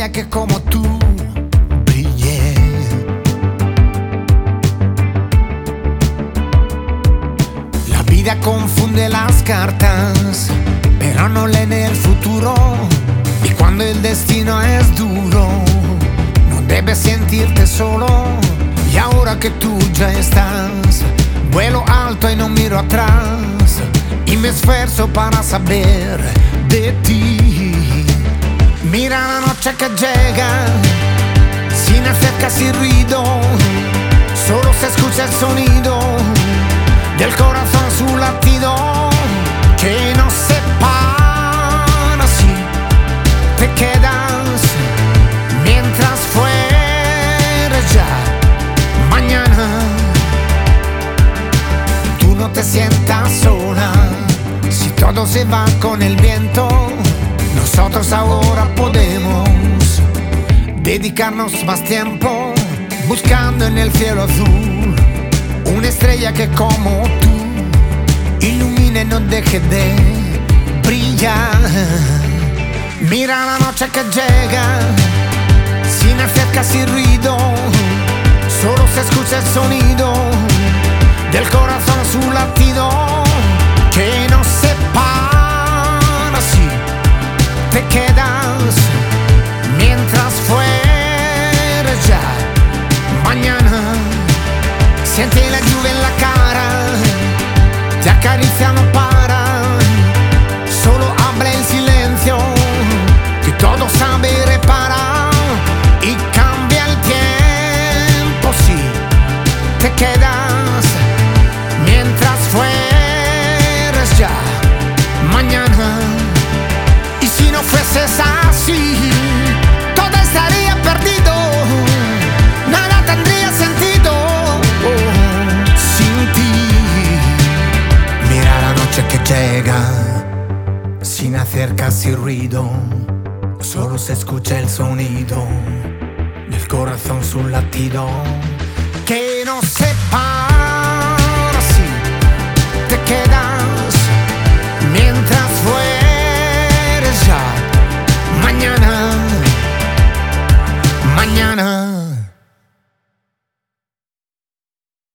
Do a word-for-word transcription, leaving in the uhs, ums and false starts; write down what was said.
estrella que como tú brille. La vida confunde las cartas, pero no leen el futuro. Y cuando el destino es duro, no debes sentirte solo. Y ahora que tú ya estás, vuelo alto y no miro atrás, y me esfuerzo para saber de ti. Mira la noche que llega, sin hacer casi ruido, solo se escucha el sonido del corazón, su latido, que no se para si te quedas, mientras fuera ya mañana. Tú no te sientas sola, si todo se va con el viento, nosotros ahora podemos dedicarnos más tiempo, buscando en el cielo azul una estrella que como tú ilumine y no deje de brillar. Mira la noche que llega, sin hacer casi ruido, solo se escucha el sonido del corazón, su latido, que no se para si te quedas, mientras fuera ya mañana. Siente la lluvia en la cara, te acaricia, no para, solo habla el silencio, que todo sabe reparar, y cambia el tiempo si te quedas, mientras fueras ya mañana. Y si no fueses así, todo estaría perdido, nada tendría sentido oh, sin ti. Mira la noche que llega, sin hacer casi ruido, solo se escucha el sonido del corazón, su latido, que no se